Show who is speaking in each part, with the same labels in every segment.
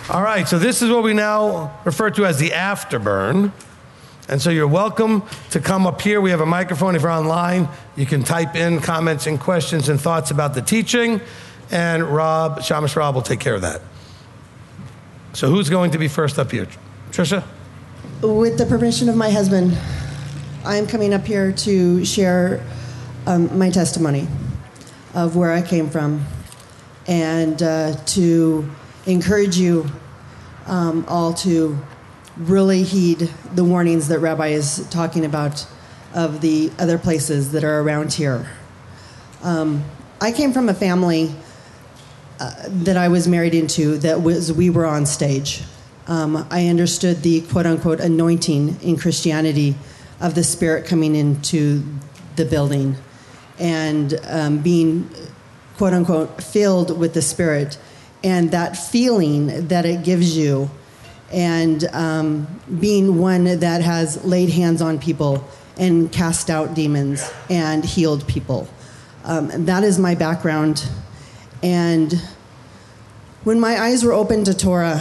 Speaker 1: All right, so this is what we now refer to as the afterburn. And so you're welcome to come up here. We have a microphone. If you're online, you can type in comments and questions and thoughts about the teaching. And Shamash Rob will take care of that. So who's going to be first up here? Trisha?
Speaker 2: With the permission of my husband, I am coming up here to share my testimony of where I came from and to encourage you all to really heed the warnings that Rabbi is talking about of the other places that are around here. I came from a family that I was married into we were on stage. I understood the quote-unquote anointing in Christianity of the Spirit coming into the building and being quote-unquote filled with the Spirit and that feeling that it gives you and being one that has laid hands on people and cast out demons and healed people. That is my background. And when my eyes were opened to Torah,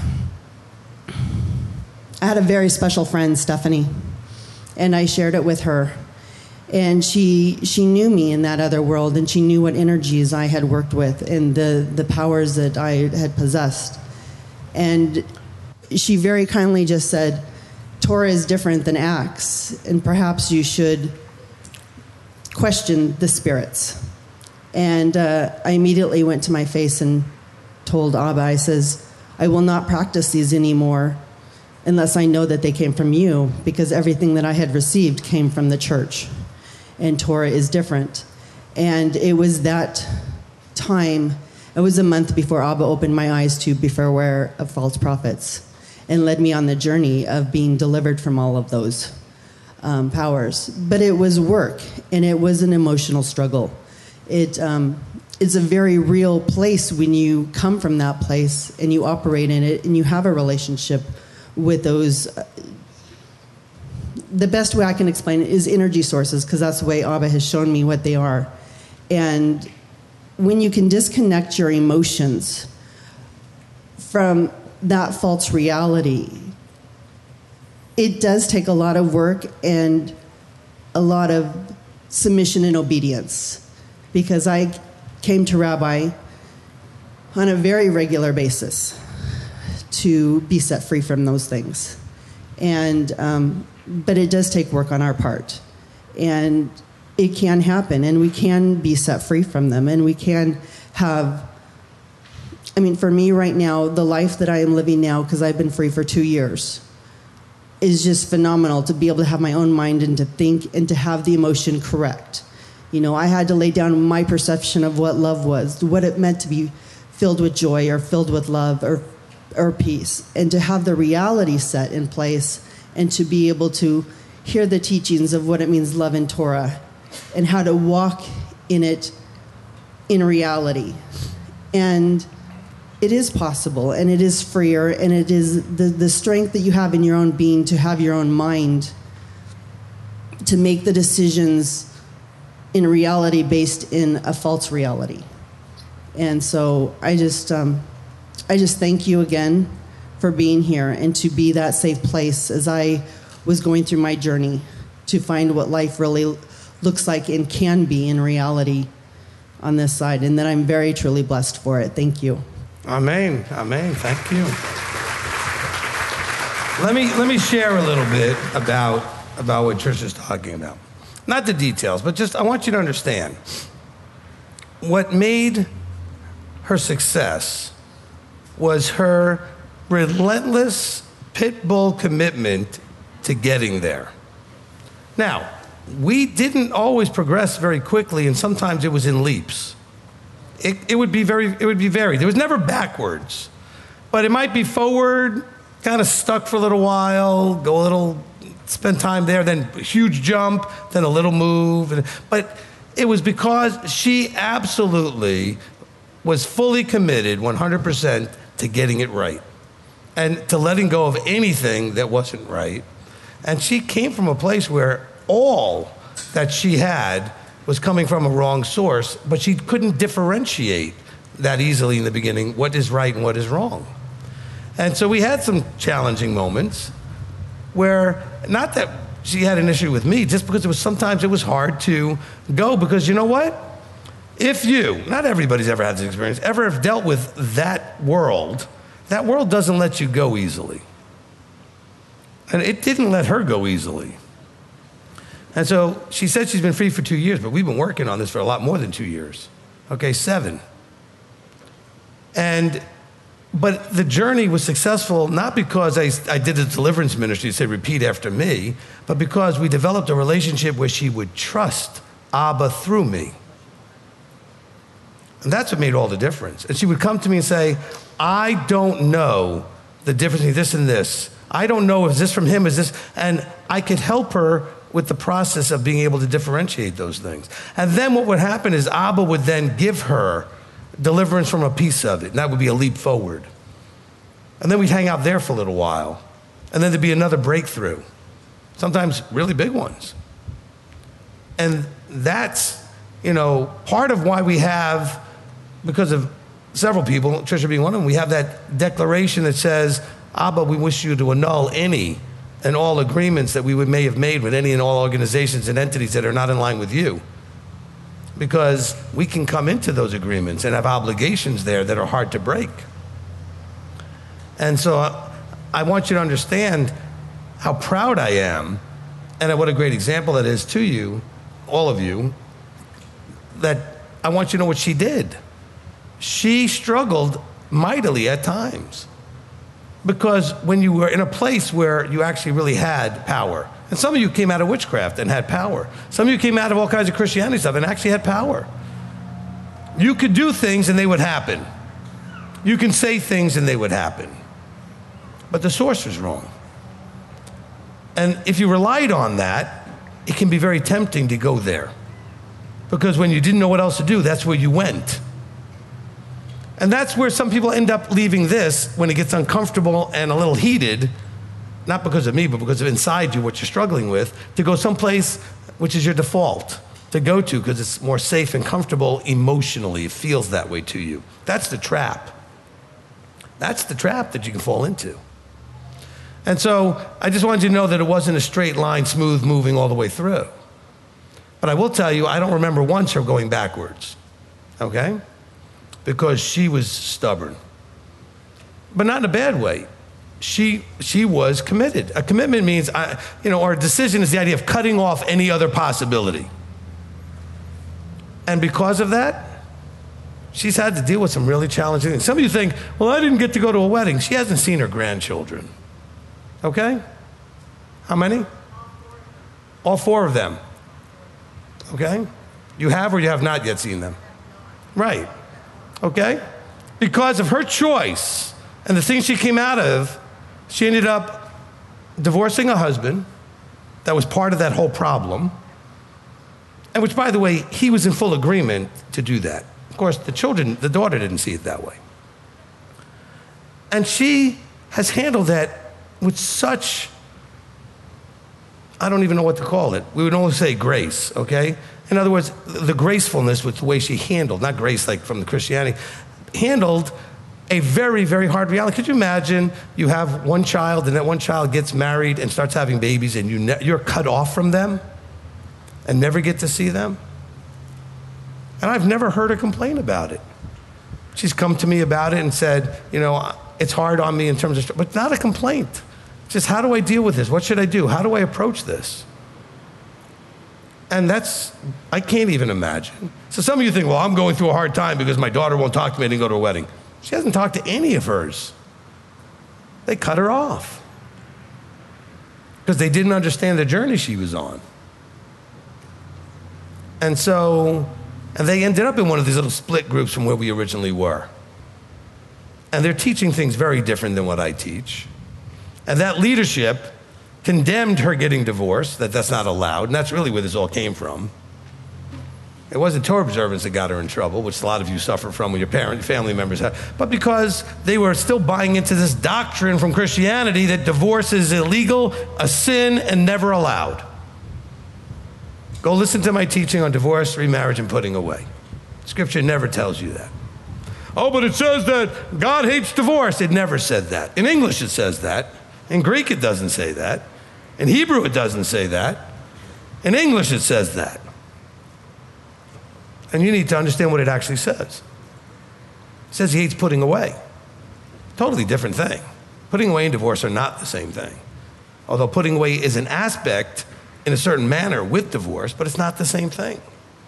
Speaker 2: I had a very special friend, Stephanie, and I shared it with her. And she knew me in that other world, and she knew what energies I had worked with and the powers that I had possessed. And she very kindly just said, Torah is different than Acts, and perhaps you should question the spirits. And I immediately went to my face and told Abba, I says, I will not practice these anymore unless I know that they came from you, because everything that I had received came from the church, and Torah is different. And it was that time, it was a month before Abba opened my eyes to beware of false prophets and led me on the journey of being delivered from all of those powers. But it was work, and it was an emotional struggle. It's a very real place when you come from that place and you operate in it and you have a relationship with those. The best way I can explain it is energy sources, because that's the way Abba has shown me what they are. And when you can disconnect your emotions from that false reality, it does take a lot of work and a lot of submission and obedience, because I came to Rabbi on a very regular basis to be set free from those things. And but it does take work on our part, and it can happen, and we can be set free from them, and we can have, I mean, for me right now, the life that I am living now, because I've been free for 2 years, is just phenomenal to be able to have my own mind and to think and to have the emotion correct. You know, I had to lay down my perception of what love was, what it meant to be filled with joy or filled with love or peace, and to have the reality set in place and to be able to hear the teachings of what it means love in Torah and how to walk in it in reality. And it is possible, and it is freer, and it is the strength that you have in your own being to have your own mind to make the decisions in reality based in a false reality. And so I just thank you again for being here and to be that safe place as I was going through my journey to find what life really looks like and can be in reality on this side, and that I'm very truly blessed for it. Thank you.
Speaker 1: Amen. Amen. Thank you. Let me share a little bit about what Trisha's talking about. Not the details, but just I want you to understand what made her success was her relentless pit bull commitment to getting there. Now, we didn't always progress very quickly, and sometimes it was in leaps. It would be varied. It was never backwards, but it might be forward, kind of stuck for a little while, go a little, spend time there, then a huge jump, then a little move. But it was because she absolutely was fully committed 100% to getting it right and to letting go of anything that wasn't right. And she came from a place where all that she had was coming from a wrong source, but she couldn't differentiate that easily in the beginning what is right and what is wrong. And so we had some challenging moments where, not that she had an issue with me, just because sometimes it was hard to go, because you know what? If you, not everybody's ever had this experience, ever have dealt with that world doesn't let you go easily. And it didn't let her go easily. And so she said she's been free for 2 years, but we've been working on this for a lot more than 2 years. Okay, 7. But the journey was successful not because I did a deliverance ministry, say repeat after me, but because we developed a relationship where she would trust Abba through me. And that's what made all the difference. And she would come to me and say, I don't know the difference between this and this. I don't know, is this from him, is this? And I could help her with the process of being able to differentiate those things. And then what would happen is Abba would then give her deliverance from a piece of it, and that would be a leap forward. And then we'd hang out there for a little while, and then there'd be another breakthrough, sometimes really big ones. And that's, part of why we have, because of several people, Tricia being one of them, we have that declaration that says, Abba, we wish you to annul any and all agreements that we may have made with any and all organizations and entities that are not in line with you. Because we can come into those agreements and have obligations there that are hard to break. And so I want you to understand how proud I am, and what a great example that is to you, all of you, that I want you to know what she did. She struggled mightily at times. Because when you were in a place where you actually really had power, and some of you came out of witchcraft and had power. Some of you came out of all kinds of Christianity stuff and actually had power. You could do things and they would happen. You can say things and they would happen. But the source was wrong. And if you relied on that, it can be very tempting to go there. Because when you didn't know what else to do, that's where you went. And that's where some people end up leaving this when it gets uncomfortable and a little heated, not because of me, but because of inside you, what you're struggling with, to go someplace which is your default to go to because it's more safe and comfortable emotionally. It feels that way to you. That's the trap. That's the trap that you can fall into. And so I just wanted you to know that it wasn't a straight line, smooth moving all the way through. But I will tell you, I don't remember once her going backwards, okay? Because she was stubborn. But not in a bad way. She was committed. A commitment means, or a decision is the idea of cutting off any other possibility. And because of that, she's had to deal with some really challenging things. Some of you think, well, I didn't get to go to a wedding. She hasn't seen her grandchildren. Okay? How many? All 4 of them. Okay? You have or you have not yet seen them? Right. Okay? Because of her choice and the things she came out of, she ended up divorcing a husband that was part of that whole problem, and which, by the way, he was in full agreement to do that. Of course, the daughter didn't see it that way. And she has handled that with such, I don't even know what to call it. We would only say grace, okay? In other words, the gracefulness with the way she handled, not grace like from the Christianity, handled a very, very hard reality. Could you imagine you have one child and that one child gets married and starts having babies and you're cut off from them and never get to see them? And I've never heard her complain about it. She's come to me about it and said, it's hard on me in terms of, but not a complaint. Just how do I deal with this? What should I do? How do I approach this? And I can't even imagine. So some of you think, well, I'm going through a hard time because my daughter won't talk to me, I didn't go to a wedding. She hasn't talked to any of hers. They cut her off because they didn't understand the journey she was on. And they ended up in one of these little split groups from where we originally were. And they're teaching things very different than what I teach. And that leadership condemned her getting divorced, that's not allowed, and that's really where this all came from. It wasn't Torah observance that got her in trouble, which a lot of you suffer from when your family members have, but because they were still buying into this doctrine from Christianity that divorce is illegal, a sin, and never allowed. Go listen to my teaching on divorce, remarriage, and putting away. Scripture never tells you that. Oh, but it says that God hates divorce. It never said that. In English it says that. In Greek it doesn't say that. In Hebrew it doesn't say that. In English it says that. And you need to understand what it actually says. It says he hates putting away. Totally different thing. Putting away and divorce are not the same thing. Although putting away is an aspect in a certain manner with divorce, but it's not the same thing.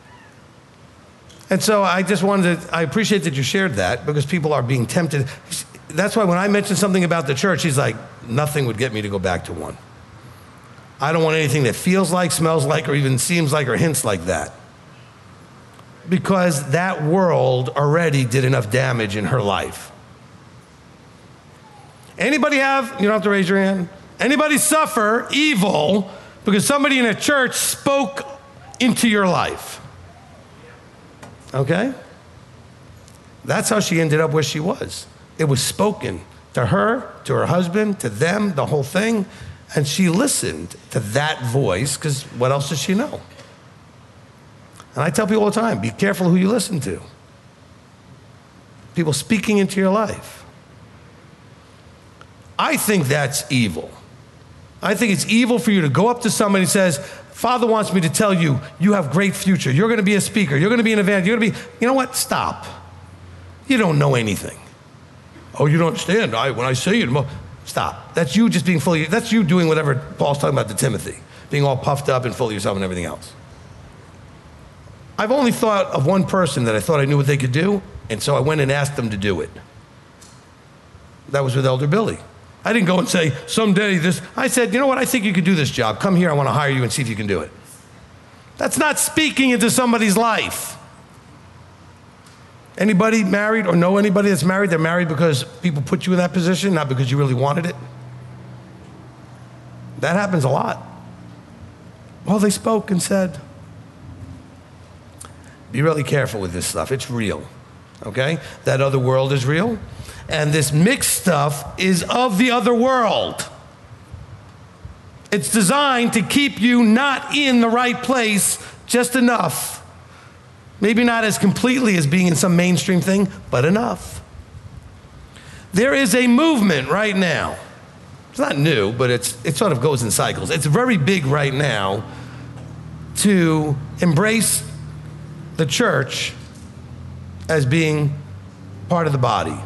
Speaker 1: And so I appreciate that you shared that because people are being tempted. That's why when I mentioned something about the church, he's like, nothing would get me to go back to one. I don't want anything that feels like, smells like, or even seems like or hints like that. Because that world already did enough damage in her life. Anybody have, you don't have to raise your hand, anybody suffer evil because somebody in a church spoke into your life? Okay? That's how she ended up where she was. It was spoken to her, to her husband, to them, the whole thing. And she listened to that voice because what else does she know? And I tell people all the time, be careful who you listen to. People speaking into your life. I think that's evil. I think it's evil for you to go up to somebody and says, Father wants me to tell you, you have great future. You're going to be a speaker. You're going to be an evangelist. You're going to be, you know what? Stop. You don't know anything. Oh, you don't understand. When I say you, stop. That's you just being full of you. That's you doing whatever Paul's talking about to Timothy, being all puffed up and full of yourself and everything else. I've only thought of one person that I thought I knew what they could do, and so I went and asked them to do it. That was with Elder Billy. I didn't go and say, someday this. I said, you know what? I think you could do this job. Come here. I want to hire you and see if you can do it. That's not speaking into somebody's life. Anybody married or know anybody that's married? They're married because people put you in that position, not because you really wanted it. That happens a lot. Well, they spoke and said, be really careful with this stuff. It's real, okay? That other world is real. And this mixed stuff is of the other world. It's designed to keep you not in the right place just enough. Maybe not as completely as being in some mainstream thing, but enough. There is a movement right now. It's not new, but it sort of goes in cycles. It's very big right now to embrace the church as being part of the body.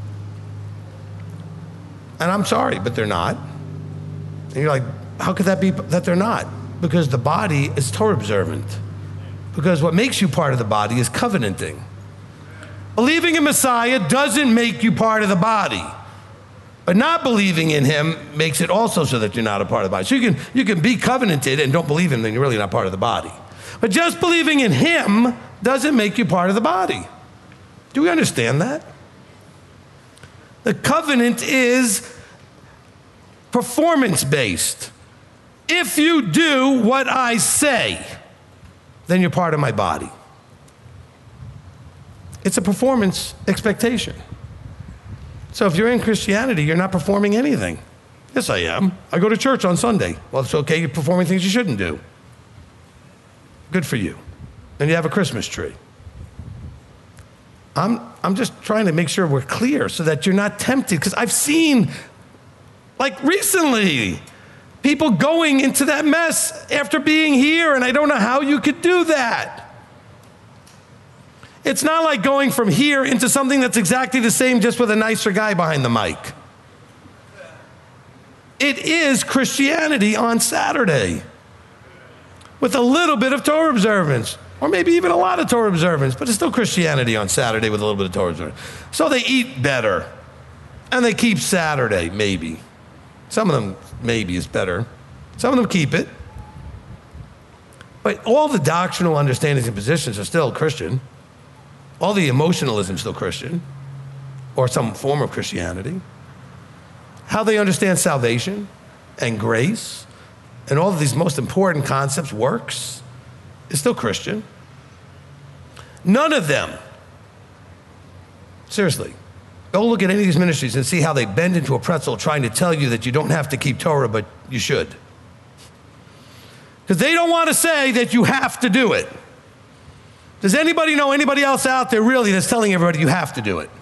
Speaker 1: And I'm sorry, but they're not. And you're like, how could that be that they're not? Because the body is Torah observant. Because what makes you part of the body is covenanting. Believing in Messiah doesn't make you part of the body. But not believing in him makes it also so that you're not a part of the body. So you can be covenanted and don't believe him, then you're really not part of the body. But just believing in him doesn't make you part of the body. Do we understand that? The covenant is performance-based. If you do what I say, then you're part of my body. It's a performance expectation. So if you're in Christianity, you're not performing anything. Yes, I am. I go to church on Sunday. Well, it's okay. You're performing things you shouldn't do. Good for you. Then you have a Christmas tree. I'm just trying to make sure we're clear so that you're not tempted. Because I've seen, like recently, people going into that mess after being here, and I don't know how you could do that. It's not like going from here into something that's exactly the same, just with a nicer guy behind the mic. It is Christianity on Saturday with a little bit of Torah observance, or maybe even a lot of Torah observance, but it's still Christianity on Saturday with a little bit of Torah observance. So they eat better, and they keep Saturday, maybe. Some of them maybe is better. Some of them keep it. But all the doctrinal understandings and positions are still Christian. All the emotionalism is still Christian, or some form of Christianity. How they understand salvation and grace and all of these most important concepts, works, is still Christian. None of them, seriously, go look at any of these ministries and see how they bend into a pretzel trying to tell you that you don't have to keep Torah, but you should. Because they don't want to say that you have to do it. Does anybody know anybody else out there really that's telling everybody you have to do it?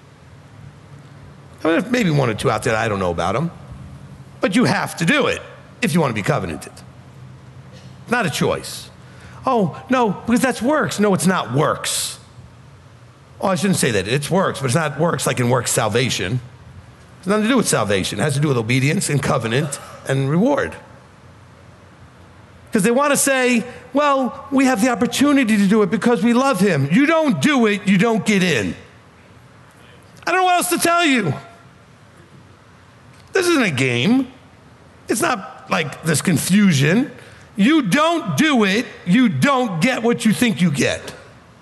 Speaker 1: I mean, maybe one or two out there, I don't know about them. But you have to do it if you want to be covenanted. Not a choice. Oh, no, because that's works. No, it's not works. Oh, I shouldn't say that. It's works, but it's not works like in works salvation. It's nothing to do with salvation. It has to do with obedience and covenant and reward. Because they want to say, well, we have the opportunity to do it because we love him. You don't do it, you don't get in. I don't know what else to tell you. This isn't a game. It's not like this confusion. You don't do it, you don't get what you think you get.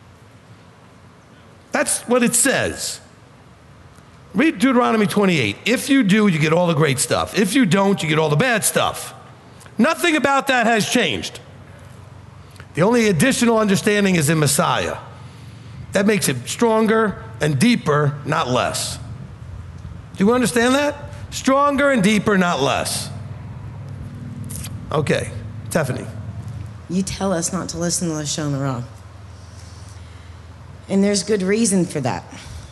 Speaker 1: That's what it says. Read Deuteronomy 28. If you do, you get all the great stuff. If you don't, you get all the bad stuff. Nothing about that has changed. The only additional understanding is in Messiah. That makes it stronger and deeper, not less. Do you understand that? Stronger and deeper, not less. Okay, Tiffany.
Speaker 3: You tell us not to listen to Lashon Hara. And there's good reason for that.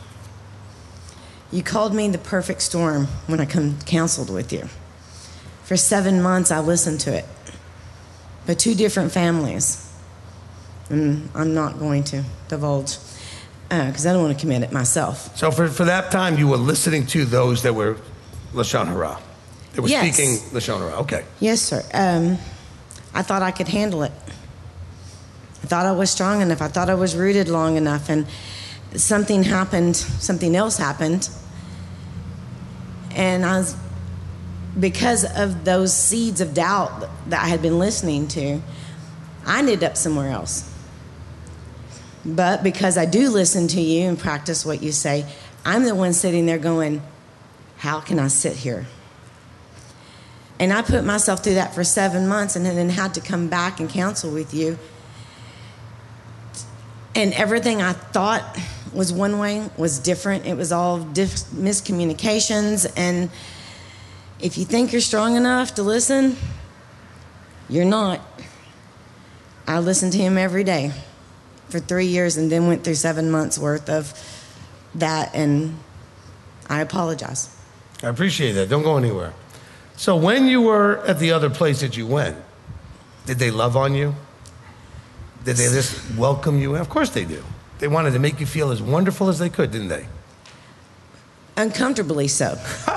Speaker 3: You called me the perfect storm when I counseled with you. For 7 months, I listened to it. But 2 different families. And I'm not going to divulge because I don't want to commit it myself.
Speaker 1: So for that time, you were listening to those that were Lashon Hara. They were speaking Lashon Hara. Okay.
Speaker 3: Yes, sir. I thought I could handle it. I thought I was strong enough. I thought I was rooted long enough. And something happened. Something else happened. And because of those seeds of doubt that I had been listening to, I ended up somewhere else. But because I do listen to you and practice what you say, I'm the one sitting there going, how can I sit here? And I put myself through that for 7 months and then had to come back and counsel with you. And everything I thought was one way was different. It was all miscommunications. And if you think you're strong enough to listen, you're not. I listened to him every day for 3 years and then went through 7 months worth of that, and I apologize.
Speaker 1: I appreciate that. Don't go anywhere. So when you were at the other place that you went, did they love on you? Did they just welcome you? Of course they do. They wanted to make you feel as wonderful as they could, didn't they?
Speaker 3: Uncomfortably so.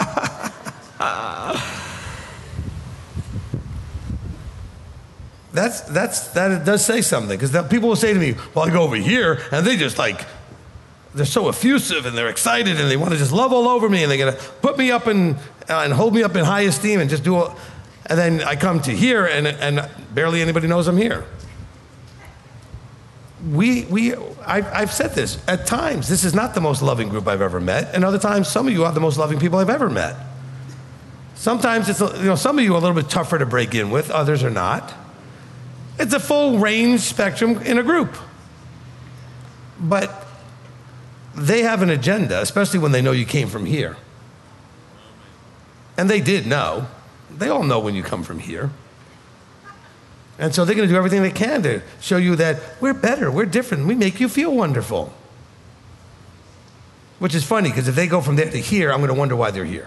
Speaker 1: That does say something, because people will say to me, well, I go over here, and they just they're so effusive, and they're excited, and they want to just love all over me, and they're going to put me up and hold me up in high esteem and just do all, and then I come to here, and barely anybody knows I'm here. I've said this, at times, this is not the most loving group I've ever met, and other times, some of you are the most loving people I've ever met. Sometimes some of you are a little bit tougher to break in with, others are not. It's a full range spectrum in a group. But they have an agenda, especially when they know you came from here. And they did know. They all know when you come from here. And so they're going to do everything they can to show you that we're better, we're different, we make you feel wonderful. Which is funny, because if they go from there to here, I'm going to wonder why they're here.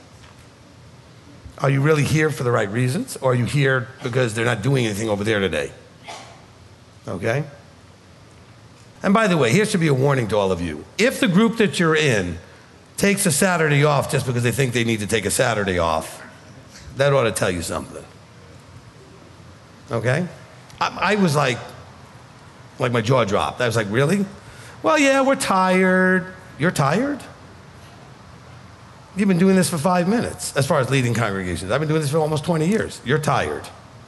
Speaker 1: Are you really here for the right reasons? Or are you here because they're not doing anything over there today? Okay? And by the way, here should be a warning to all of you. If the group that you're in takes a Saturday off just because they think they need to take a Saturday off, that ought to tell you something. Okay? I was like my jaw dropped. I was like, really? Well, yeah, we're tired. You're tired? You've been doing this for 5 minutes, as far as leading congregations. I've been doing this for almost 20 years. You're tired.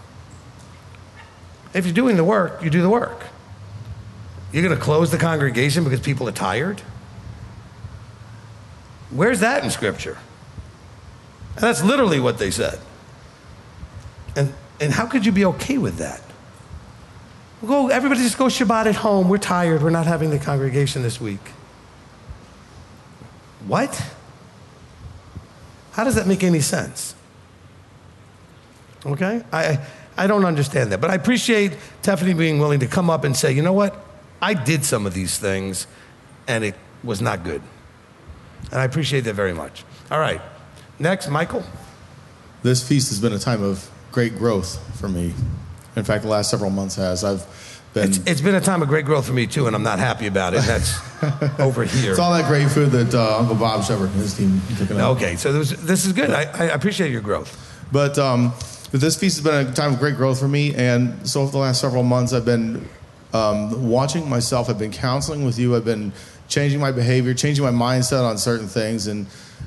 Speaker 1: If you're doing the work, you do the work. You're going to close the congregation because people are tired? Where's that in Scripture? And that's literally what they said. And how could you be okay with that? Everybody just go Shabbat at home. We're tired. We're not having the congregation this week. What? How does that make any sense? Okay? I don't understand that. But I appreciate Tiffany being willing to come up and say, you know what? I did some of these things, and it was not good. And I appreciate that very much. All right. Next, Michael.
Speaker 4: This feast has been a time of great growth for me. In fact, the last several months
Speaker 1: It's been a time of great growth for me, too, and I'm not happy about it. That's over here.
Speaker 4: It's all that great food that Uncle Bob Shepard and his team cooking up.
Speaker 1: Okay, so this is good. I appreciate your growth.
Speaker 4: But this feast has been a time of great growth for me, and so for the last several months, I've been watching myself. I've been counseling with you. I've been changing my behavior, changing my mindset on certain things, and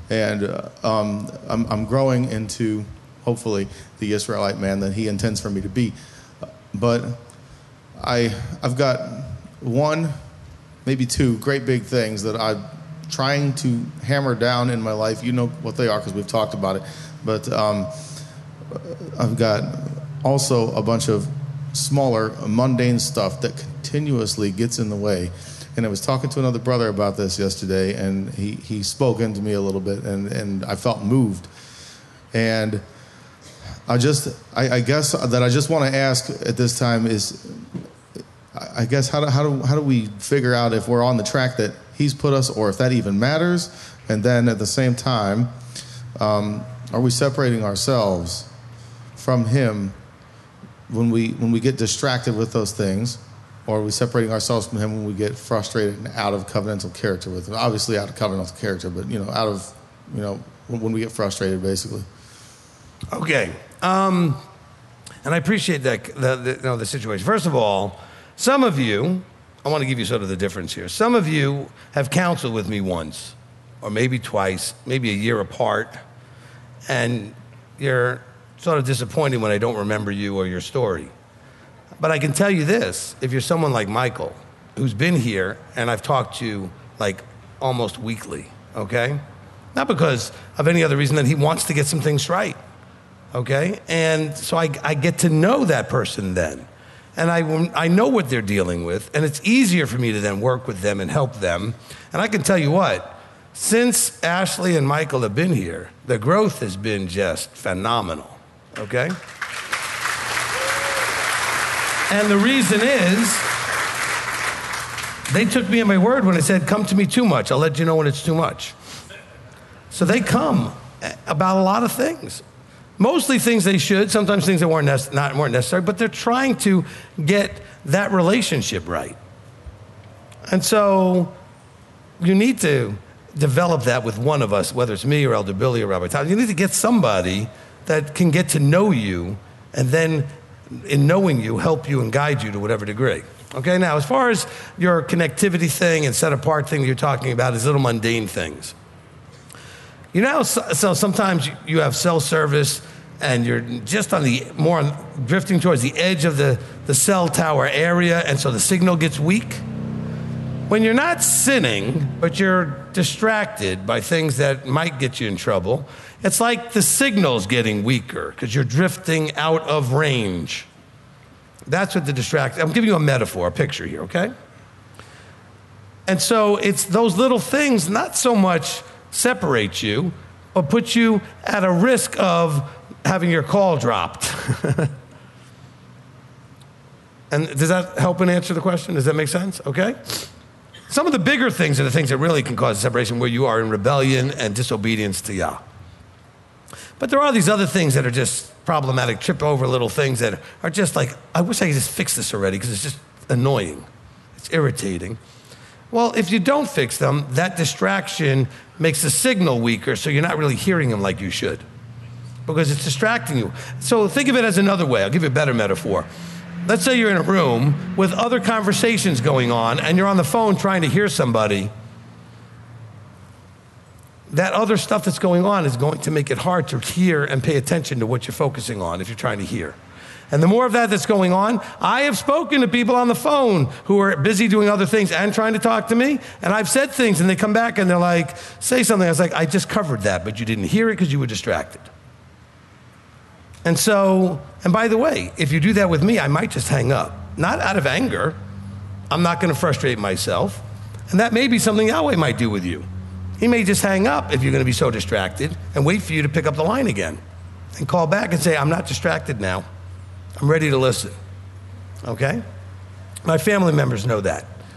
Speaker 4: I'm growing into, hopefully, the Israelite man that he intends for me to be. But I've got one, maybe two great big things that I'm trying to hammer down in my life. You know what they are because we've talked about it. But I've got also a bunch of smaller, mundane stuff that continuously gets in the way. And I was talking to another brother about this yesterday, and he spoke into me a little bit, and I felt moved. And I guess that I just want to ask at this time is, I guess how do we figure out if we're on the track that he's put us, or if that even matters? And then at the same time, are we separating ourselves from him when we get distracted with those things, or are we separating ourselves from him when we get frustrated and out of covenantal character with him? Obviously out of covenantal character, but out of when we get frustrated, basically.
Speaker 1: Okay, and I appreciate that the situation. First of all, some of you, I want to give you sort of the difference here. Some of you have counseled with me once, or maybe twice, maybe a year apart, and you're sort of disappointed when I don't remember you or your story. But I can tell you this, if you're someone like Michael, who's been here, and I've talked to like almost weekly, okay? Not because of any other reason than he wants to get some things right, okay? And so I get to know that person then. And I know what they're dealing with, and it's easier for me to then work with them and help them. And I can tell you what, since Ashley and Michael have been here, the growth has been just phenomenal, okay? And the reason is, they took me at my word when I said, come to me too much. I'll let you know when it's too much. So they come about a lot of things. Mostly things they should, sometimes things that weren't necessary, but they're trying to get that relationship right. And so you need to develop that with one of us, whether it's me or Elder Billy or Rabbi Tyler. You need to get somebody that can get to know you, and then in knowing you, help you and guide you to whatever degree. Okay, now as far as your connectivity thing and set apart thing that you're talking about is little mundane things. So sometimes you have cell service and you're just drifting towards the edge of the cell tower area, and so the signal gets weak. When you're not sinning, but you're distracted by things that might get you in trouble, it's like the signal's getting weaker because you're drifting out of range. That's what the distraction. I'm giving you a metaphor, a picture here, okay? And so it's those little things, not so much separate you, but put you at a risk of having your call dropped. And does that help and answer the question? Does that make sense? Okay? Some of the bigger things are the things that really can cause separation, where you are in rebellion and disobedience to Yah. But there are these other things that are just problematic, trip over little things that are just like, I wish I could just fix this already because it's just annoying. It's irritating. Well, if you don't fix them, that distraction makes the signal weaker, so you're not really hearing them like you should because it's distracting you. So think of it as another way. I'll give you a better metaphor. Let's say you're in a room with other conversations going on and you're on the phone trying to hear somebody. That other stuff that's going on is going to make it hard to hear and pay attention to what you're focusing on if you're trying to hear. And the more of that that's going on, I have spoken to people on the phone who are busy doing other things and trying to talk to me, and I've said things and they come back and they're like, say something. I was like, I just covered that, but you didn't hear it because you were distracted. And so, and by the way, if you do that with me, I might just hang up. Not out of anger. I'm not going to frustrate myself. And that may be something Yahweh might do with you. He may just hang up if you're going to be so distracted and wait for you to pick up the line again and call back and say, I'm not distracted now. I'm ready to listen. Okay? My family members know that.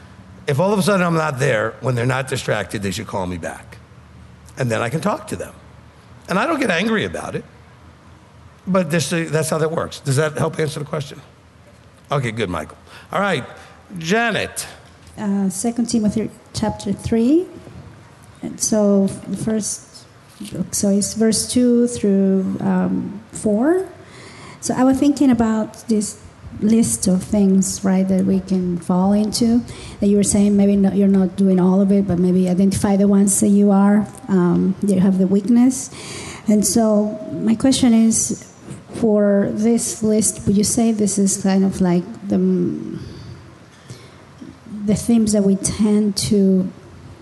Speaker 1: if all of a sudden I'm not there, when they're not distracted, they should call me back. And then I can talk to them. And I don't get angry about it. But that's how that works. Does that help answer the question? Okay, good, Michael. All right, Janet.
Speaker 5: 2 Timothy chapter 3. And so the first, so it's verse 2 through 4. So I was thinking about this list of things, right, that we can fall into. That you were saying maybe you're not doing all of it, but maybe identify the ones that you are, that you have the weakness. And so my question is, for this list, would you say this is kind of like the themes that we tend to,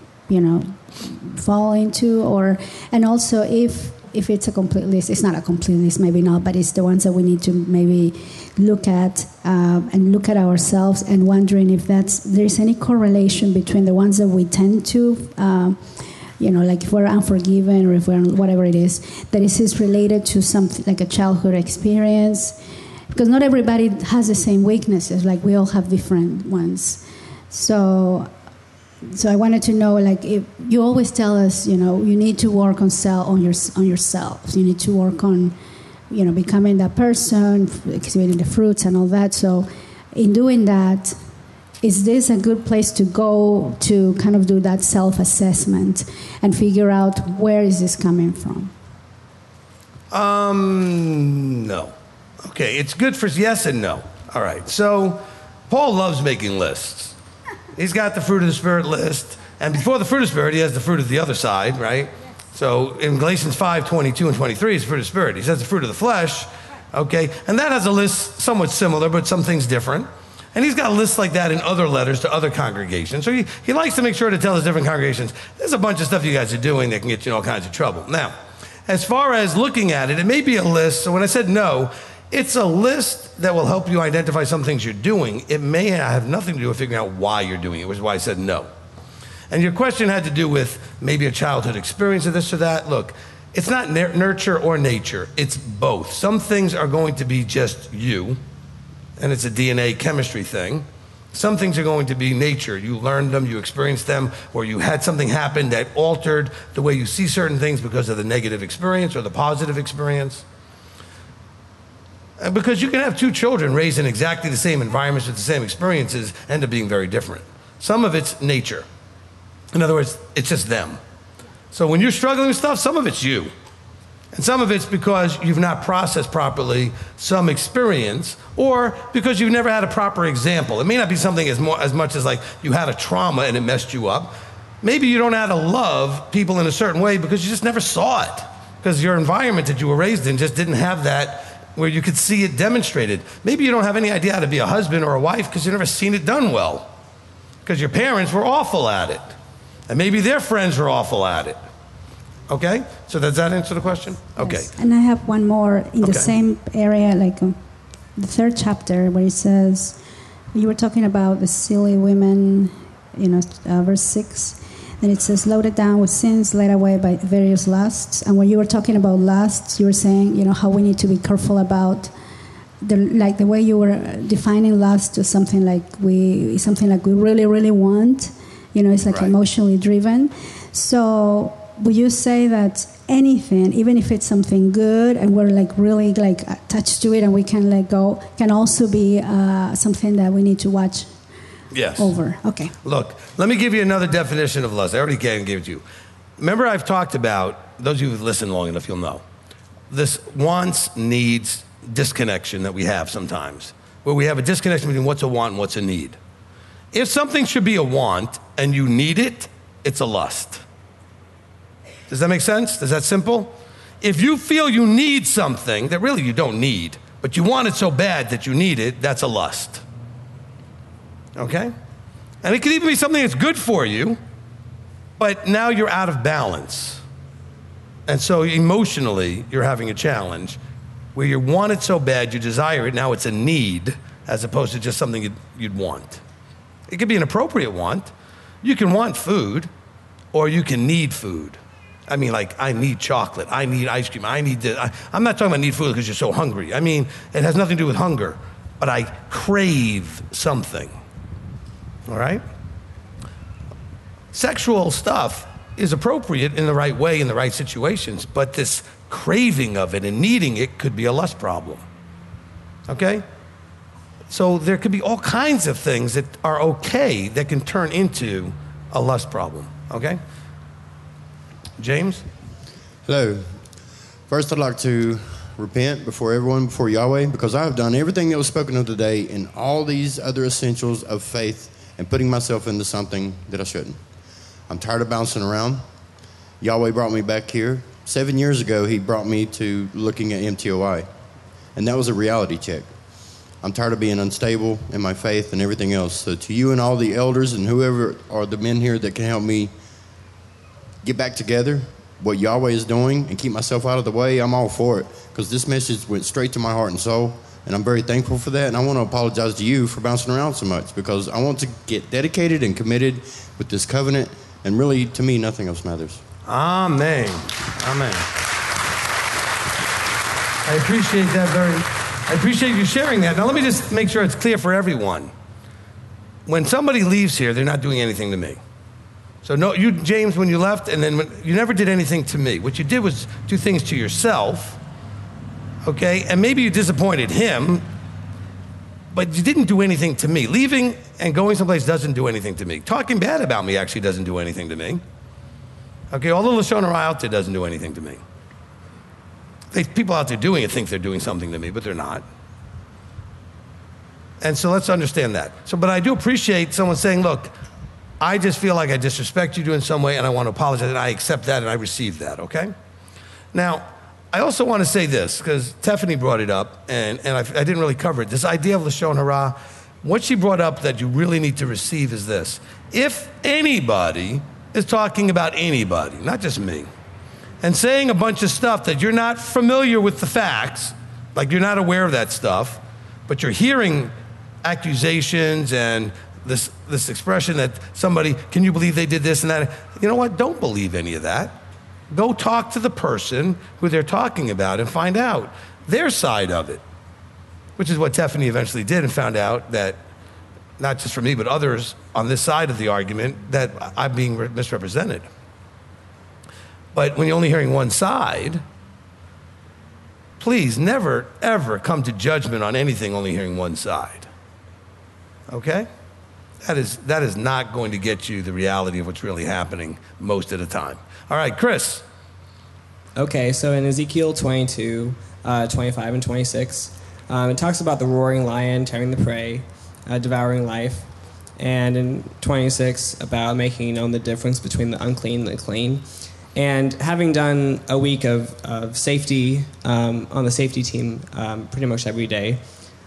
Speaker 5: fall into, and also if it's a complete list, it's not a complete list, maybe not, but it's the ones that we need to maybe look at and look at ourselves and wondering if there's any correlation between the ones that we tend to. Like if we're unforgiven or if we're whatever it is, that is related to something like a childhood experience. Because not everybody has the same weaknesses, like we all have different ones. So I wanted to know, like, if you always tell us, you need to work on yourself. You need to work on, becoming that person, exhibiting the fruits and all that. So in doing that, is this a good place to go to kind of do that self-assessment and figure out where is this coming from?
Speaker 1: No. Okay, it's good for yes and no. All right, so Paul loves making lists. He's got the fruit of the Spirit list, and before the fruit of the Spirit, he has the fruit of the other side, right? So in Galatians 5:22 and 23, it's the fruit of the Spirit. He says the fruit of the flesh, okay? And that has a list somewhat similar, but some things different. And he's got lists like that in other letters to other congregations. So he likes to make sure to tell his different congregations, there's a bunch of stuff you guys are doing that can get you in all kinds of trouble. Now, as far as looking at it, it may be a list. So when I said no, it's a list that will help you identify some things you're doing. It may have nothing to do with figuring out why you're doing it, which is why I said no. And your question had to do with maybe a childhood experience of this or that. Look, it's not nurture or nature. It's both. Some things are going to be just you, and it's a DNA chemistry thing. Some things are going to be nature. You learned them, you experienced them, or you had something happen that altered the way you see certain things because of the negative experience or the positive experience. And because you can have two children raised in exactly the same environments with the same experiences, end up being very different. Some of it's nature. In other words, it's just them. So when you're struggling with stuff, some of it's you. And some of it's because you've not processed properly some experience, or because you've never had a proper example. It may not be something as much as like you had a trauma and it messed you up. Maybe you don't know how to love people in a certain way because you just never saw it. Because your environment that you were raised in just didn't have that where you could see it demonstrated. Maybe you don't have any idea how to be a husband or a wife because you've never seen it done well. Because your parents were awful at it. And maybe their friends were awful at it. Okay? So does that answer the question? Okay.
Speaker 5: Yes. And I have one more in the same area, like the third chapter, where it says, you were talking about the silly women, verse 6. And it says, loaded down with sins led away by various lusts. And when you were talking about lusts, you were saying, how we need to be careful about the way you were defining lust to something like we really, really want. It's like
Speaker 1: right.
Speaker 5: Emotionally driven. So would you say that anything, even if it's something good and we're like really like attached to it and we can let go, can also be something that we need to watch
Speaker 1: yes.
Speaker 5: over? Okay.
Speaker 1: Look, let me give you another definition of lust. I already gave it to you. Remember I've talked about, those of you who've listened long enough, you'll know, this wants, needs disconnection that we have sometimes, where we have a disconnection between what's a want and what's a need. If something should be a want and you need it, it's a lust. Does that make sense? Is that simple? If you feel you need something that really you don't need, but you want it so bad that you need it, that's a lust. Okay? And it could even be something that's good for you, but now you're out of balance. And so emotionally, you're having a challenge where you want it so bad, you desire it, now it's a need, as opposed to just something you'd want. It could be an appropriate want. You can want food, or you can need food. I mean, like, I need chocolate, I need ice cream, I need this. I'm not talking about need food because you're so hungry. I mean, it has nothing to do with hunger, but I crave something. All right? Sexual stuff is appropriate in the right way, in the right situations, but this craving of it and needing it could be a lust problem. Okay? So there could be all kinds of things that are okay that can turn into a lust problem. Okay? James?
Speaker 6: Hello. First, I'd like to repent before everyone, before Yahweh, because I have done everything that was spoken of today in all these other essentials of faith and putting myself into something that I shouldn't. I'm tired of bouncing around. Yahweh brought me back here. 7 years ago, he brought me to looking at MTOI, and that was a reality check. I'm tired of being unstable in my faith and everything else. So to you and all the elders and whoever are the men here that can help me get back together, what Yahweh is doing, and keep myself out of the way, I'm all for it, because this message went straight to my heart and soul, and I'm very thankful for that. And I want to apologize to you for bouncing around so much, because I want to get dedicated and committed with this covenant, and really, to me, nothing else matters.
Speaker 1: Amen. Amen. I appreciate you sharing that. Now let me just make sure it's clear for everyone. When somebody leaves here, they're not doing anything to me. So no, you, James, when you left, and then you never did anything to me. What you did was do things to yourself, okay? And maybe you disappointed him, but you didn't do anything to me. Leaving and going someplace doesn't do anything to me. Talking bad about me actually doesn't do anything to me. Okay, all the Lashon Hara out there doesn't do anything to me. People out there doing it think they're doing something to me, but they're not. And so let's understand that. So, but I do appreciate someone saying, look, I just feel like I disrespect you in some way, and I want to apologize, and I accept that, and I receive that, okay? Now, I also want to say this, because Tiffany brought it up, and I didn't really cover it. This idea of Lashon Hara, what she brought up that you really need to receive is this. If anybody is talking about anybody, not just me, and saying a bunch of stuff that you're not familiar with the facts, like you're not aware of that stuff, but you're hearing accusations and this expression that somebody, can you believe they did this and that? You know what? Don't believe any of that. Go talk to the person who they're talking about and find out their side of it, which is what Tiffany eventually did, and found out that, not just for me, but others on this side of the argument, that I'm being misrepresented. But when you're only hearing one side, please never, ever come to judgment on anything only hearing one side. Okay? That is not going to get you the reality of what's really happening most of the time. All right, Chris.
Speaker 7: Okay, so in Ezekiel 22, 25 and 26, it talks about the roaring lion tearing the prey, devouring life. And in 26, about making known the difference between the unclean and the clean. And having done a week of safety on the safety team pretty much every day,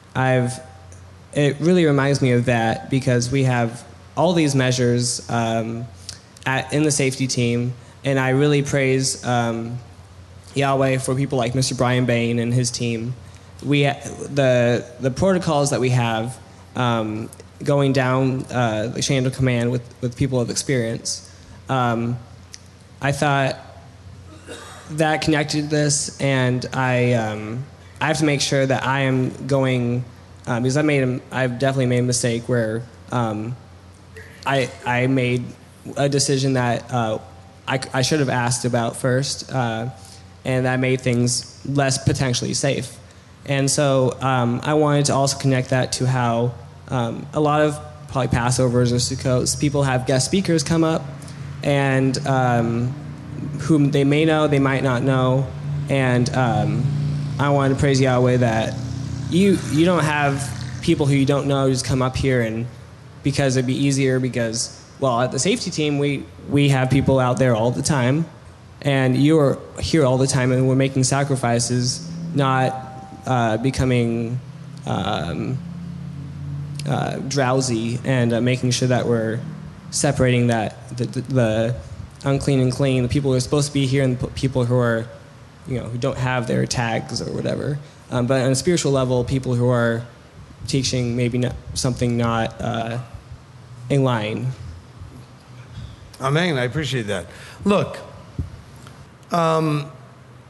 Speaker 7: it really reminds me of that, because we have all these measures in the safety team, and I really praise Yahweh for people like Mr. Brian Bain and his team. The protocols that we have going down the chain of command with people of experience. I thought that connected this, and I have to make sure that I am going, because I've definitely made a mistake where I made a decision that I should have asked about first, and that made things less potentially safe. And so I wanted to also connect that to how a lot of probably Passovers or Sukkot, people have guest speakers come up, and whom they may know, they might not know, and I wanted to praise Yahweh that you don't have people who you don't know just come up here, and because it'd be easier, because, well, at the safety team we have people out there all the time, and you're here all the time, and we're making sacrifices, not becoming drowsy, and making sure that we're separating that the unclean and clean, the people who are supposed to be here and the people who are, who don't have their tags or whatever. But on a spiritual level, people who are teaching maybe something not in line.
Speaker 1: Amen. I appreciate that. Look, I'll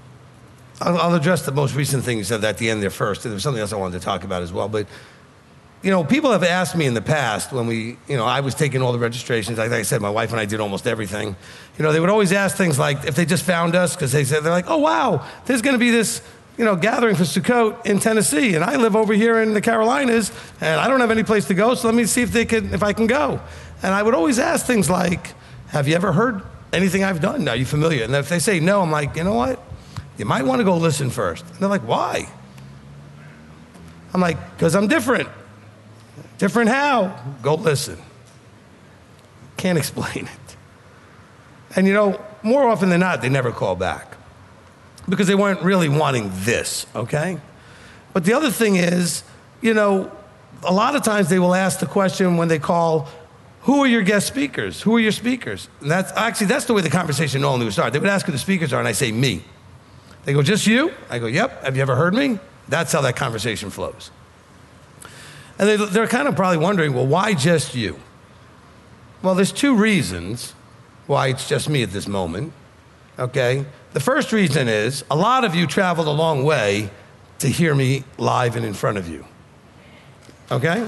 Speaker 1: address the most recent thing you said at the end there first. There was something else I wanted to talk about as well. But people have asked me in the past when I was taking all the registrations, like I said, my wife and I did almost everything. They would always ask things like, if they just found us, because they're like, oh, wow, there's going to be this, gathering for Sukkot in Tennessee, and I live over here in the Carolinas, and I don't have any place to go, so let me see if I can go. And I would always ask things like, have you ever heard anything I've done? Are you familiar? And if they say no, I'm like, you know what? You might want to go listen first. And they're like, why? I'm like, because I'm different. Different how? Go listen. Can't explain it. And more often than not, they never call back because they weren't really wanting this, okay? But the other thing is, a lot of times they will ask the question when they call, who are your guest speakers? Who are your speakers? And that's the way the conversation normally would start. They would ask who the speakers are, and I say, me. They go, just you? I go, yep. Have you ever heard me? That's how that conversation flows. And they're kind of probably wondering, well, why just you? Well, there's two reasons why it's just me at this moment, okay? The first reason is a lot of you traveled a long way to hear me live and in front of you, okay?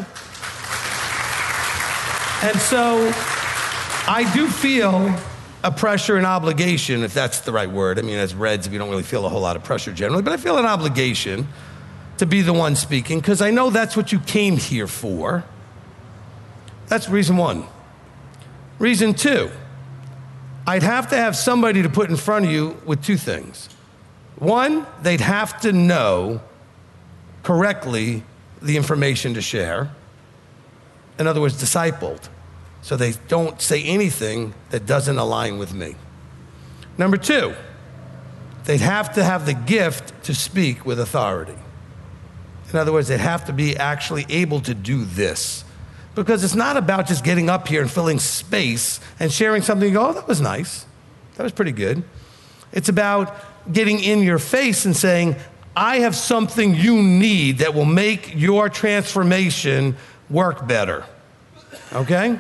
Speaker 1: And so I do feel a pressure and obligation, if that's the right word. I mean, as Reds, we don't really feel a whole lot of pressure generally, but I feel an obligation to be the one speaking because I know that's what you came here for. That's reason one. Reason two, I'd have to have somebody to put in front of you with two things. One, they'd have to know correctly the information to share. In other words, discipled. So they don't say anything that doesn't align with me. Number two, they'd have to have the gift to speak with authority. In other words, they'd have to be actually able to do this. Because it's not about just getting up here and filling space and sharing something and go, oh, that was nice. That was pretty good. It's about getting in your face and saying, I have something you need that will make your transformation work better. Okay?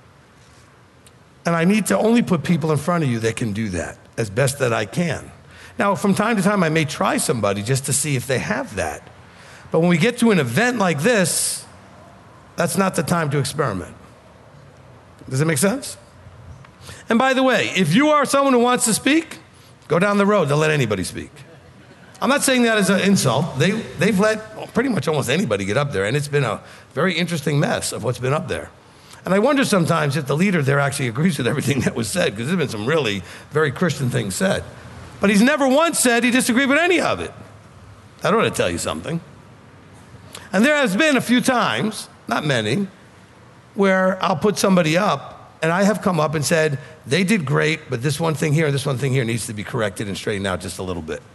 Speaker 1: And I need to only put people in front of you that can do that as best that I can. Now, from time to time, I may try somebody just to see if they have that. But when we get to an event like this, that's not the time to experiment. Does that make sense? And by the way, if you are someone who wants to speak, go down the road. They'll let anybody speak. I'm not saying that as an insult. They've let pretty much almost anybody get up there, and it's been a very interesting mess of what's been up there. And I wonder sometimes if the leader there actually agrees with everything that was said, because there's been some really very Christian things said. But he's never once said he disagreed with any of it. That ought to tell you something. And there has been a few times, not many, where I'll put somebody up, and I have come up and said, they did great, but this one thing here, this one thing here needs to be corrected and straightened out just a little bit.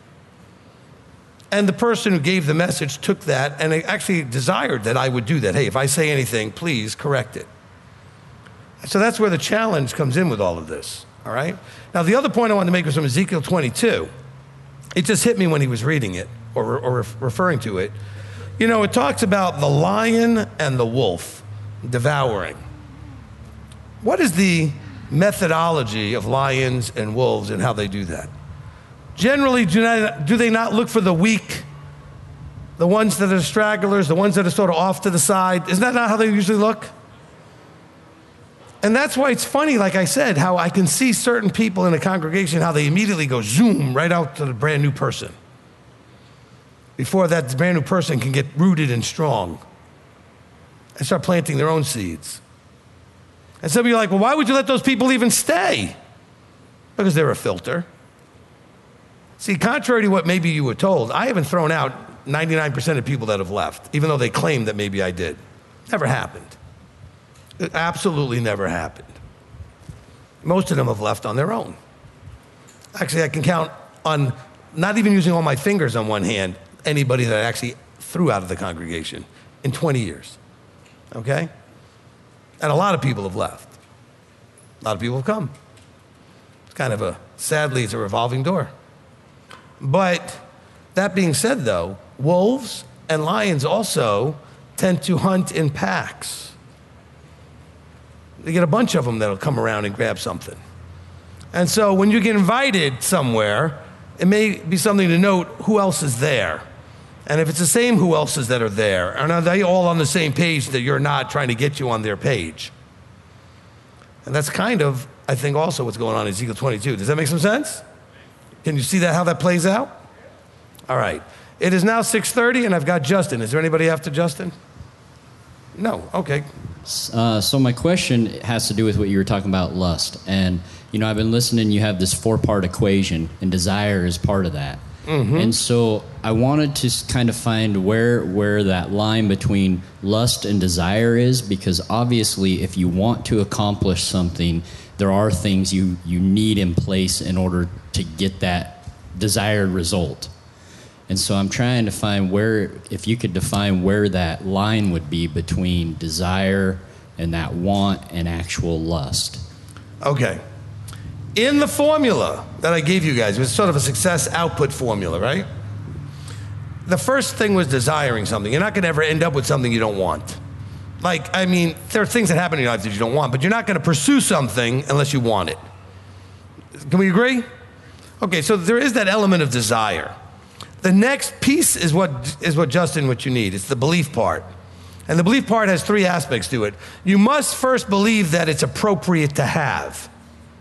Speaker 1: And the person who gave the message took that and they actually desired that I would do that. Hey, if I say anything, please correct it. So that's where the challenge comes in with all of this, all right? Now, the other point I wanted to make was from Ezekiel 22. It just hit me when he was reading it or referring to it. It talks about the lion and the wolf devouring. What is the methodology of lions and wolves and how they do that? Generally, do they not look for the weak, the ones that are stragglers, the ones that are sort of off to the side? Isn't that not how they usually look? And that's why it's funny, like I said, how I can see certain people in a congregation, how they immediately go zoom right out to the brand new person before that brand new person can get rooted and strong and start planting their own seeds. And some of you are like, well, why would you let those people even stay? Because they're a filter. See, contrary to what maybe you were told, I haven't thrown out 99% of people that have left, even though they claim that maybe I did. Never happened. It absolutely never happened. Most of them have left on their own. Actually, I can count on, not even using all my fingers on one hand, anybody that I actually threw out of the congregation in 20 years, okay? And a lot of people have left. A lot of people have come. It's kind of sadly, it's a revolving door. But that being said, though, wolves and lions also tend to hunt in packs. They get a bunch of them that'll come around and grab something. And so when you get invited somewhere, it may be something to note who else is there. And if it's the same, who else is that are there? And are they all on the same page that you're not trying to get you on their page? And that's kind of, I think, also what's going on in Ezekiel 22. Does that make some sense? Can you see that, how that plays out? All right. It is now 6:30, and I've got Justin. Is there anybody after Justin? No. Okay.
Speaker 8: So my question has to do with what you were talking about, lust. And, I've been listening. You have this 4-part equation, and desire is part of that. Mm-hmm. And so I wanted to kind of find where that line between lust and desire is, because obviously if you want to accomplish something, there are things you need in place in order to get that desired result. And so I'm trying to find if you could define where that line would be between desire and that want and actual lust.
Speaker 1: Okay. In the formula that I gave you guys, it was sort of a success output formula, right? The first thing was desiring something. You're not going to ever end up with something you don't want. There are things that happen in your life that you don't want, but you're not going to pursue something unless you want it. Can we agree? Okay, so there is that element of desire. The next piece is what Justin, what you need. It's the belief part. And the belief part has 3 aspects to it. You must first believe that it's appropriate to have.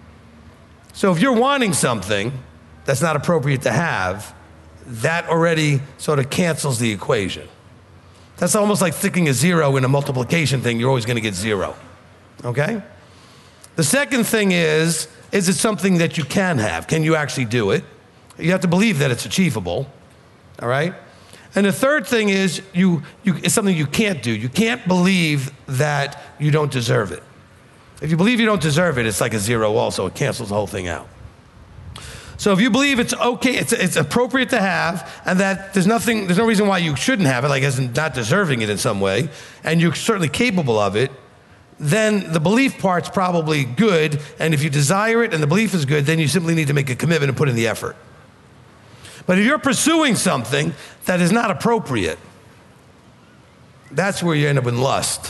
Speaker 1: So if you're wanting something that's not appropriate to have, that already sort of cancels the equation. That's almost like sticking a 0 in a multiplication thing. You're always going to get 0. Okay? The second thing is it something that you can have? Can you actually do it? You have to believe that it's achievable. All right? And the third thing is it's something you can't do. You can't believe that you don't deserve it. If you believe you don't deserve it, it's like a 0 also. It cancels the whole thing out. So if you believe it's okay, it's appropriate to have, and that there's no reason why you shouldn't have it, like as in not deserving it in some way, and you're certainly capable of it, then the belief part's probably good, and if you desire it and the belief is good, then you simply need to make a commitment and put in the effort. But if you're pursuing something that is not appropriate, that's where you end up in lust.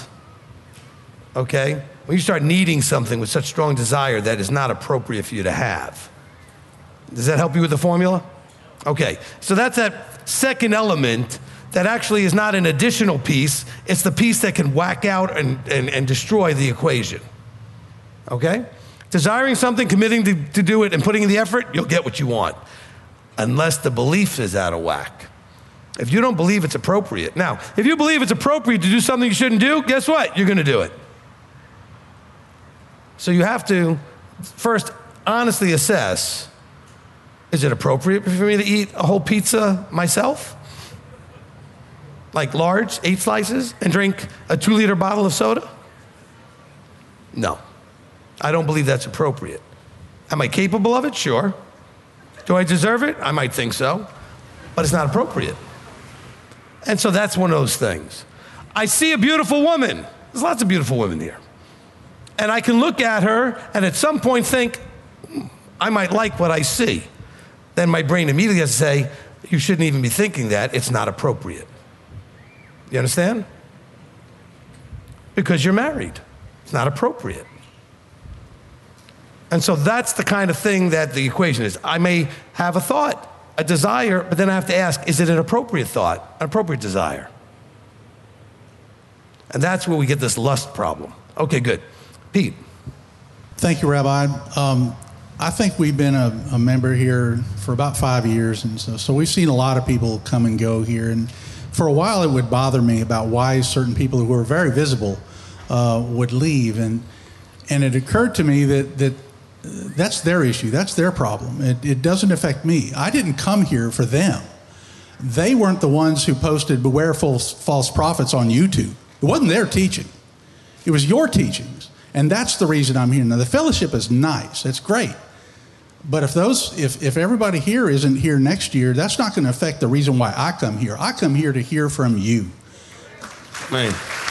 Speaker 1: Okay? When you start needing something with such strong desire that is not appropriate for you to have. Does that help you with the formula? Okay, so that's that second element that actually is not an additional piece. It's the piece that can whack out and destroy the equation. Okay? Desiring something, committing to do it, and putting in the effort, you'll get what you want. Unless the belief is out of whack. If you don't believe it's appropriate. Now, if you believe it's appropriate to do something you shouldn't do, guess what? You're going to do it. So you have to first honestly assess, is it appropriate for me to eat a whole pizza myself? Like large, 8 slices, and drink a 2-liter bottle of soda? No. I don't believe that's appropriate. Am I capable of it? Sure. Do I deserve it? I might think so. But it's not appropriate. And so that's one of those things. I see a beautiful woman. There's lots of beautiful women here. And I can look at her and at some point think, I might like what I see. Then my brain immediately has to say, you shouldn't even be thinking that. It's not appropriate. You understand? Because you're married. It's not appropriate. And so that's the kind of thing that the equation is. I may have a thought, a desire, but then I have to ask, is it an appropriate thought, an appropriate desire? And that's where we get this lust problem. Okay, good. Pete.
Speaker 9: Thank you, Rabbi. I think we've been a member here for about 5 years, and so we've seen a lot of people come and go here. And for a while, it would bother me about why certain people who are very visible would leave. And it occurred to me that that's their issue. That's their problem. It doesn't affect me. I didn't come here for them. They weren't the ones who posted "Beware false prophets" on YouTube. It wasn't their teaching. It was your teachings. And that's the reason I'm here. Now, the fellowship is nice. It's great. But if everybody here isn't here next year, that's not going to affect the reason why I come here. I come here to hear from you.
Speaker 1: Man.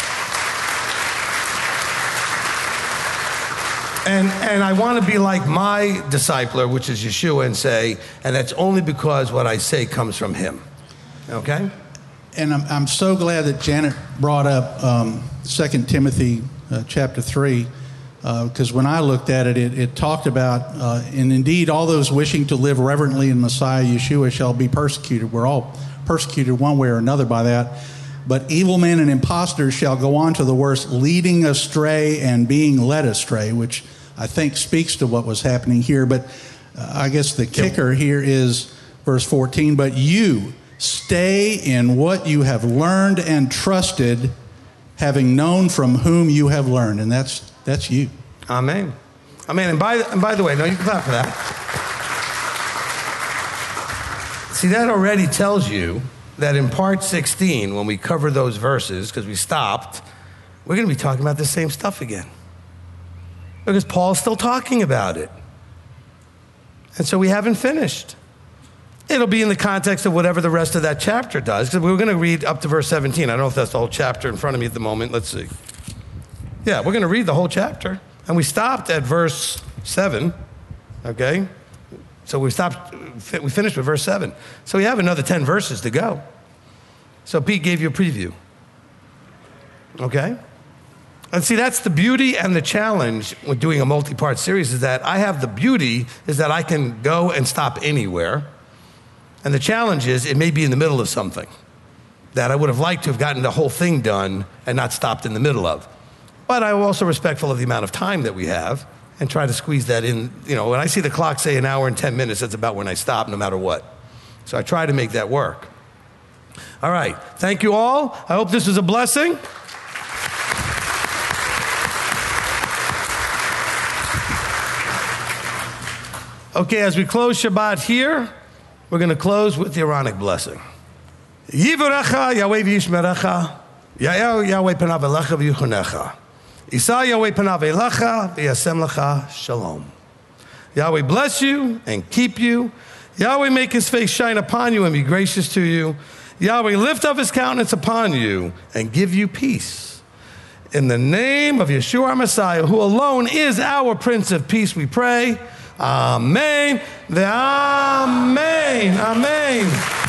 Speaker 1: And I want to be like my discipler, which is Yeshua, and say, and that's only because what I say comes from him. Okay?
Speaker 9: And I'm so glad that Janet brought up 2 Timothy chapter 3, because when I looked at it, it talked about, and indeed all those wishing to live reverently in Messiah Yeshua shall be persecuted. We're all persecuted one way or another by that. But evil men and impostors shall go on to the worst, leading astray and being led astray, which I think speaks to what was happening here. But I guess the kicker here is verse 14, but you stay in what you have learned and trusted, having known from whom you have learned. And that's you.
Speaker 1: Amen. Amen. And by the way, no, you can clap for that. See, that already tells you that in part 16, when we cover those verses, because we stopped, we're going to be talking about the same stuff again. Because Paul's still talking about it. And so we haven't finished. It'll be in the context of whatever the rest of that chapter does, because we're going to read up to verse 17. I don't know if that's the whole chapter in front of me at the moment. Let's see. Yeah, we're going to read the whole chapter. And we stopped at verse 7, okay? So we finished with verse 7. So we have another 10 verses to go. So Pete gave you a preview. Okay? And see, that's the beauty and the challenge with doing a multi-part series, is that I have the beauty is that I can go and stop anywhere. And the challenge is it may be in the middle of something that I would have liked to have gotten the whole thing done and not stopped in the middle of. But I'm also respectful of the amount of time that we have and try to squeeze that in. You know, when I see the clock say 1 hour and 10 minutes, that's about when I stop, no matter what. So I try to make that work. All right. Thank you all. I hope this was a blessing. Okay, as we close Shabbat here, we're going to close with the Aaronic blessing. Yivarecha Yahweh v'yishmerecha, Yael Yahweh panav elecha v'yuchonecha. Isa Yahweh panav elecha v'yasem lecha shalom. Yahweh bless you and keep you. Yahweh make his face shine upon you and be gracious to you. Yahweh lift up his countenance upon you and give you peace. In the name of Yeshua our Messiah, who alone is our Prince of Peace, we pray. Amen. Amen. Amen.